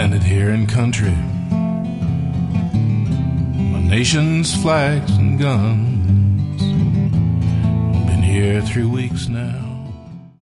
landed here in country. My nation's flags and guns. Been here 3 weeks now.